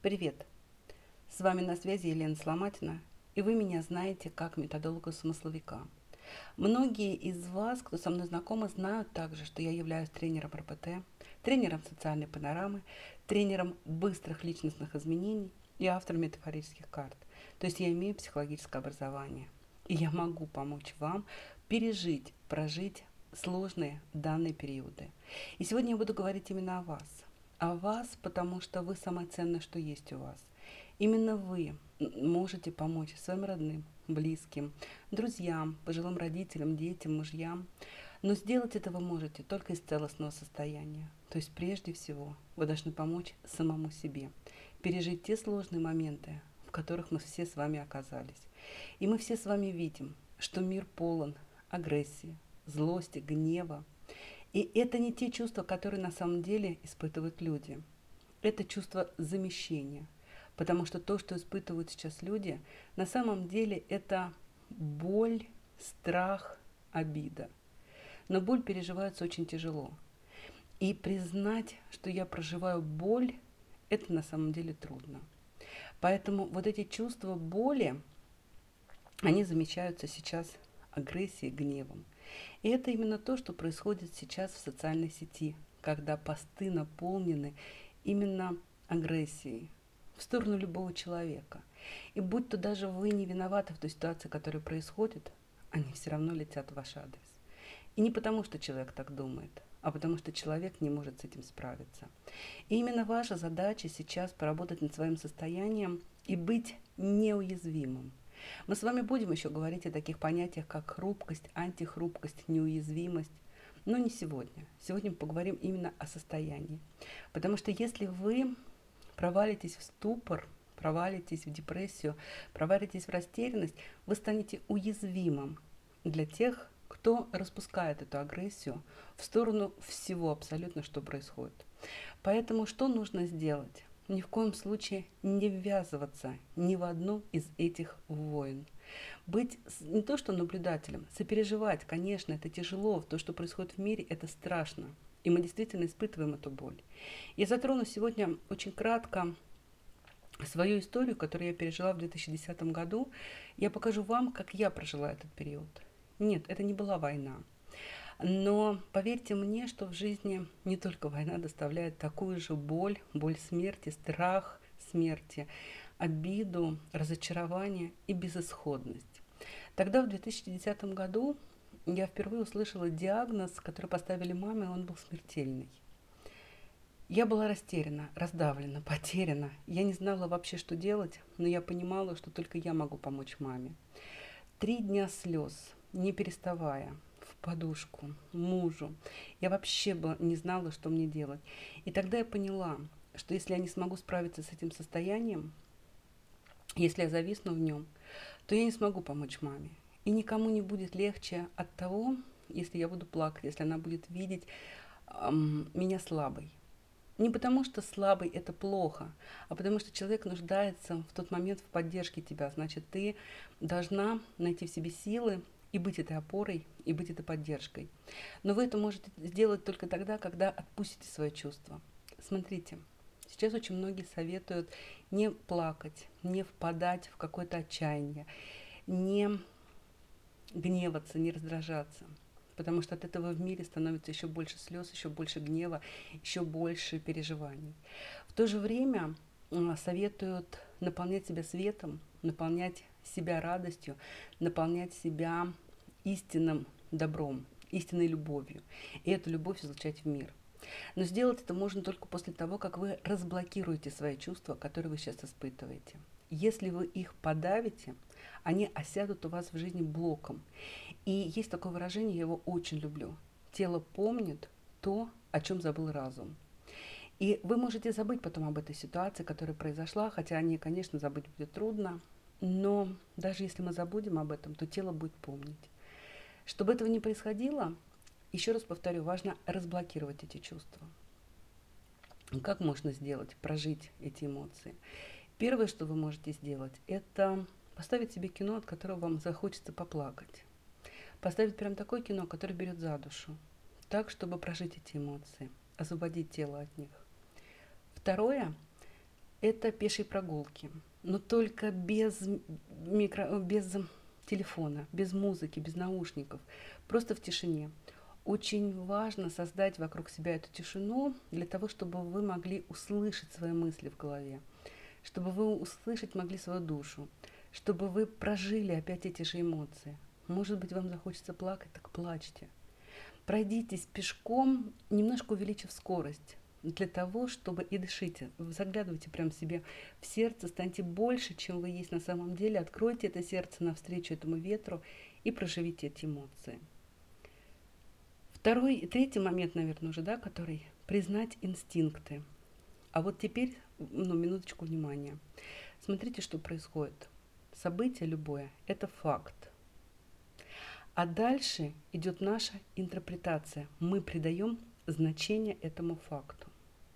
Привет! С вами на связи Елена Сломатина, и вы меня знаете как методолога-смысловика. Многие из вас, кто со мной знакомы, знают также, что я являюсь тренером РПТ, тренером социальной панорамы, тренером быстрых личностных изменений и автором метафорических карт. То есть я имею психологическое образование. И я могу помочь вам пережить, прожить сложные данные периоды. И сегодня я буду говорить именно о вас. О вас, потому что вы самое ценное, что есть у вас. Именно вы можете помочь своим родным, близким, друзьям, пожилым родителям, детям, мужьям. Но сделать это вы можете только из целостного состояния. То есть прежде всего вы должны помочь самому себе, пережить те сложные моменты, в которых мы все с вами оказались. И мы все с вами видим, что мир полон агрессии, злости, гнева. И это не те чувства, которые на самом деле испытывают люди. Это чувство замещения. Потому что то, что испытывают сейчас люди, на самом деле это боль, страх, обида. Но боль переживается очень тяжело. И признать, что я проживаю боль, это на самом деле трудно. Поэтому вот эти чувства боли, они замечаются сейчас агрессией, гневом. И это именно то, что происходит сейчас в социальной сети, когда посты наполнены именно агрессией в сторону любого человека. И будь то даже вы не виноваты в той ситуации, которая происходит, они все равно летят в ваш адрес. И не потому, что человек так думает, а потому что человек не может с этим справиться. И именно ваша задача сейчас поработать над своим состоянием и быть неуязвимым. Мы с вами будем еще говорить о таких понятиях, как хрупкость, антихрупкость, неуязвимость. Но не сегодня. Сегодня мы поговорим именно о состоянии. Потому что если вы провалитесь в ступор, провалитесь в депрессию, провалитесь в растерянность, вы станете уязвимым для тех, кто распускает эту агрессию в сторону всего абсолютно, что происходит. Поэтому что нужно сделать? Ни в коем случае не ввязываться ни в одну из этих войн. Быть не то что наблюдателем, сопереживать, конечно, это тяжело, то, что происходит в мире, это страшно. И мы действительно испытываем эту боль. Я затрону сегодня очень кратко свою историю, которую я пережила в 2010 году. Я покажу вам, как я прожила этот период. Нет, это не была война. Но поверьте мне, что в жизни не только война доставляет такую же боль, боль смерти, страх смерти, обиду, разочарование и безысходность. Тогда, в 2010 году, я впервые услышала диагноз, который поставили маме, он был смертельный. Я была растеряна, раздавлена, потеряна. Я не знала вообще, что делать, но я понимала, что только я могу помочь маме. 3 дня слез, не переставая, в подушку, мужу. Я вообще не знала, что мне делать. И тогда я поняла, что если я не смогу справиться с этим состоянием, если я зависну в нем, то я не смогу помочь маме. И никому не будет легче от того, если я буду плакать, если она будет видеть меня слабой. Не потому, что слабый это плохо, а потому что человек нуждается в тот момент в поддержке тебя. Значит, ты должна найти в себе силы и быть этой опорой, и быть этой поддержкой. Но вы это можете сделать только тогда, когда отпустите свои чувства. Смотрите, сейчас очень многие советуют не плакать, не впадать в какое-то отчаяние, не гневаться, не раздражаться. Потому что от этого в мире становится еще больше слез, еще больше гнева, еще больше переживаний. В то же время советуют наполнять себя светом, наполнять себя радостью, наполнять себя истинным добром, истинной любовью. И эту любовь излучать в мир. Но сделать это можно только после того, как вы разблокируете свои чувства, которые вы сейчас испытываете. Если вы их подавите, они осядут у вас в жизни блоком. И есть такое выражение, я его очень люблю. Тело помнит то, о чем забыл разум. И вы можете забыть потом об этой ситуации, которая произошла, хотя о ней, конечно, забыть будет трудно. Но даже если мы забудем об этом, то тело будет помнить. Чтобы этого не происходило, еще раз повторю, важно разблокировать эти чувства. Как можно сделать, прожить эти эмоции? Первое, что вы можете сделать, это поставить себе кино, от которого вам захочется поплакать. Поставить прям такое кино, которое берет за душу. Так, чтобы прожить эти эмоции, освободить тело от них. Второе, Это пешие прогулки, но только без телефона, без музыки, без наушников, просто в тишине. Очень важно создать вокруг себя эту тишину для того, чтобы вы могли услышать свои мысли в голове, чтобы вы услышать могли свою душу, чтобы вы прожили опять эти же эмоции. Может быть, вам захочется плакать, так плачьте. Пройдитесь пешком, немножко увеличив скорость, для того, чтобы и дышите. Заглядывайте прям себе в сердце, станьте больше, чем вы есть на самом деле. Откройте это сердце навстречу этому ветру и проживите эти эмоции. Третий момент, наверное, уже, да, который признать инстинкты. А вот теперь, минуточку внимания. Смотрите, что происходит. Событие любое – это факт. А дальше идет наша интерпретация. Мы придаем значение этому факту.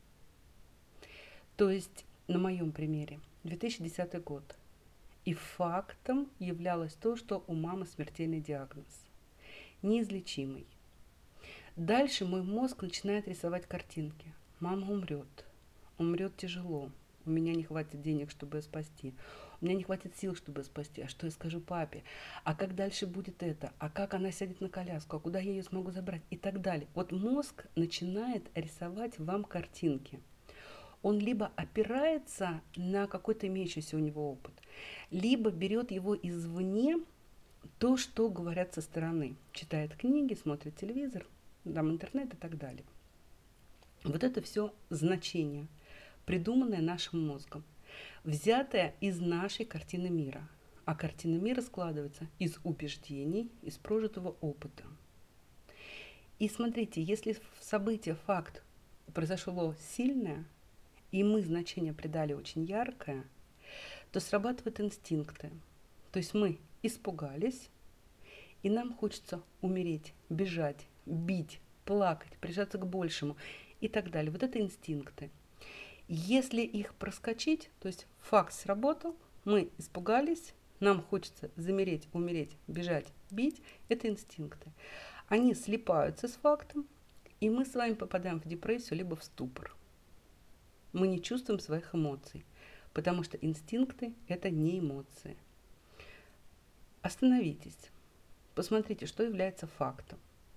То есть, на моем примере, 2010 год. И фактом являлось то, что у мамы смертельный диагноз. Неизлечимый. Дальше мой мозг начинает рисовать картинки. Мама умрет. Умрет тяжело. У меня не хватит денег, чтобы ее спасти. У меня не хватит сил, чтобы ее спасти. А что я скажу папе? А как дальше будет это? А как она сядет на коляску? А куда я ее смогу забрать? И так далее. Вот мозг начинает рисовать вам картинки. Он либо опирается на какой-то имеющийся у него опыт, либо берет его извне, то, что говорят со стороны. Читает книги, смотрит телевизор, там интернет и так далее. Вот это все значение, придуманное нашим мозгом, взятое из нашей картины мира. А картина мира складывается из убеждений, из прожитого опыта. И смотрите, если в событие, факт произошло сильное, и мы значение придали очень яркое, то срабатывают инстинкты. То есть мы испугались, и нам хочется умереть, бежать, бить, плакать, прижаться к большему и так далее. Вот это инстинкты. Если их проскочить, то есть факт сработал, мы испугались, нам хочется замереть, умереть, бежать, бить, это инстинкты. Они слипаются с фактом, и мы с вами попадаем в депрессию либо в ступор. Мы не чувствуем своих эмоций, потому что инстинкты – это не эмоции. Остановитесь, посмотрите, что является фактом.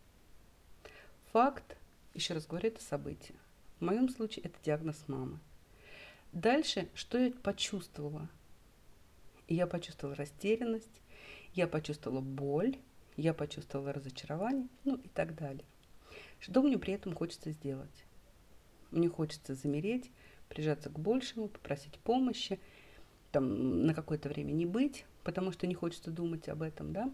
Факт, еще раз говорю, это событие. В моем случае это диагноз мамы. Дальше, что я почувствовала? Я почувствовала растерянность, я почувствовала боль, я почувствовала разочарование, и так далее. Что мне при этом хочется сделать? Мне хочется замереть, прижаться к большему, попросить помощи, на какое-то время не быть, потому что не хочется думать об этом, да?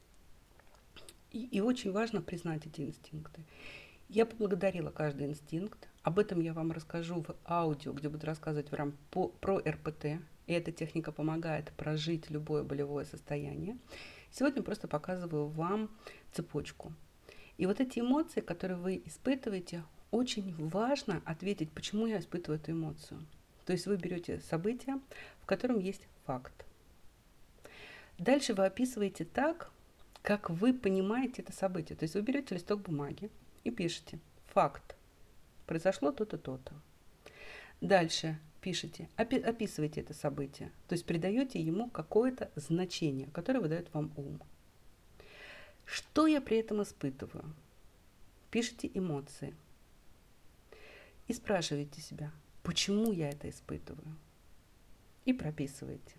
И очень важно признать эти инстинкты. Я поблагодарила каждый инстинкт. Об этом я вам расскажу в аудио, где буду рассказывать вам про РПТ. И эта техника помогает прожить любое болевое состояние. Сегодня просто показываю вам цепочку. И вот эти эмоции, которые вы испытываете, очень важно ответить, почему я испытываю эту эмоцию. То есть вы берете событие, в котором есть факт. Дальше вы описываете так, как вы понимаете это событие. То есть вы берете листок бумаги и пишете факт. Произошло то-то, то-то. Дальше пишите, описывайте это событие. То есть придаете ему какое-то значение, которое выдает вам ум. Что я при этом испытываю? Пишите эмоции. И спрашиваете себя, почему я это испытываю? И прописываете.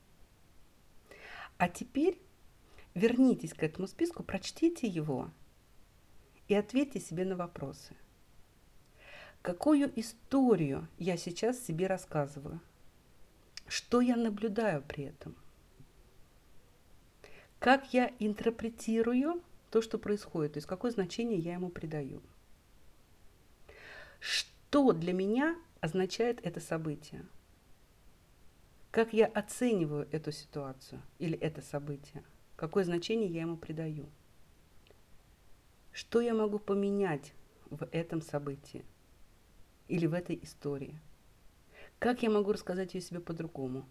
А теперь вернитесь к этому списку, прочтите его и ответьте себе на вопросы. Какую историю я сейчас себе рассказываю? Что я наблюдаю при этом? Как я интерпретирую то, что происходит, то есть какое значение я ему придаю? Что для меня означает это событие? Как я оцениваю эту ситуацию или это событие? Какое значение я ему придаю? Что я могу поменять в этом событии или в этой истории? Как я могу рассказать ее себе по-другому?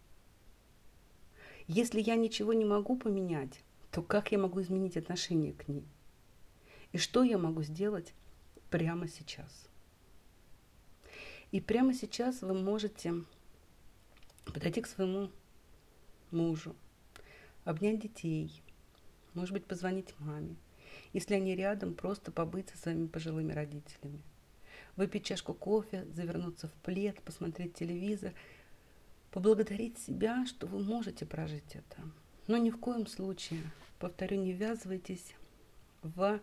Если я ничего не могу поменять, то как я могу изменить отношение к ней? И что я могу сделать прямо сейчас? И прямо сейчас вы можете подойти к своему мужу, обнять детей, может быть, позвонить маме. Если они рядом, просто побыть со своими пожилыми родителями. Выпить чашку кофе, завернуться в плед, посмотреть телевизор, поблагодарить себя, что вы можете прожить это. Но ни в коем случае, повторю, не ввязывайтесь в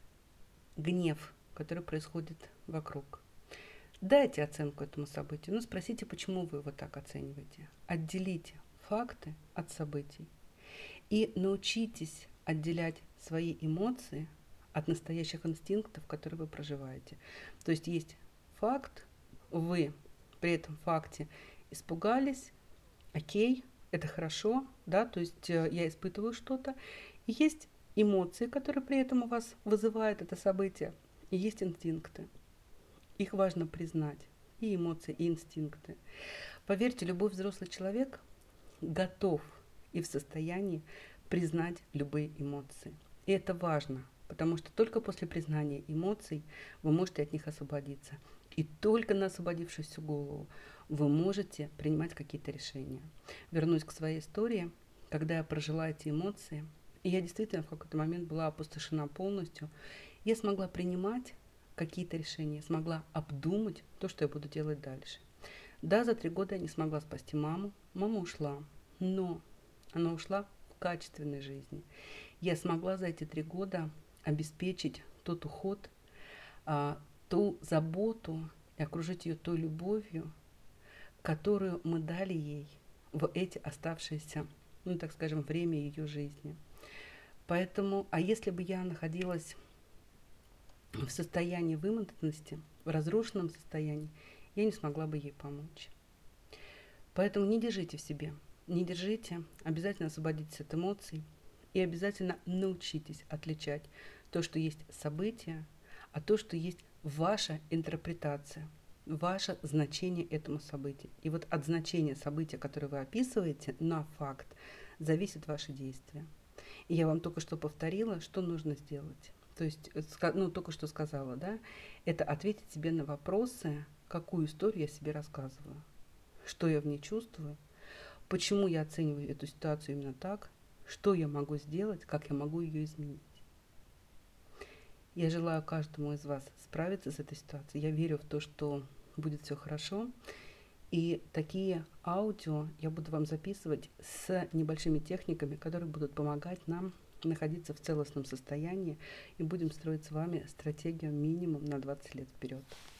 гнев, который происходит вокруг. Дайте оценку этому событию, но спросите, почему вы его так оцениваете. Отделите факты от событий и научитесь отделять свои эмоции от настоящих инстинктов, которые вы проживаете. То есть факт, вы при этом факте испугались, окей, это хорошо, да, то есть я испытываю что-то, и есть эмоции, которые при этом у вас вызывает это событие, и есть инстинкты. Их важно признать, и эмоции, и инстинкты. Поверьте, любой взрослый человек готов и в состоянии признать любые эмоции. И это важно, потому что только после признания эмоций вы можете от них освободиться. И только на освободившуюся голову вы можете принимать какие-то решения. Вернусь к своей истории, когда я прожила эти эмоции, и я действительно в какой-то момент была опустошена полностью, я смогла принимать какие-то решения, смогла обдумать то, что я буду делать дальше. Да, за 3 года я не смогла спасти маму, мама ушла, но она ушла в качественной жизни. Я смогла за эти 3 года обеспечить тот уход, ту заботу и окружить ее той любовью, которую мы дали ей в эти оставшиеся, ну так скажем, время ее жизни. Поэтому, а если бы я находилась в состоянии вымотанности, в разрушенном состоянии, я не смогла бы ей помочь. Поэтому не держите в себе, не держите, обязательно освободитесь от эмоций и обязательно научитесь отличать то, что есть событие, от то, что есть ваша интерпретация, ваше значение этому событию. И вот от значения события, которое вы описываете, на факт, зависит ваше действие. И я вам только что повторила, что нужно сделать. То есть, ну, только что сказала, да, это ответить себе на вопросы, какую историю я себе рассказываю, что я в ней чувствую, почему я оцениваю эту ситуацию именно так, что я могу сделать, как я могу ее изменить. Я желаю каждому из вас справиться с этой ситуацией. Я верю в то, что будет все хорошо. И такие аудио я буду вам записывать с небольшими техниками, которые будут помогать нам находиться в целостном состоянии, и будем строить с вами стратегию минимум на 20 лет вперед.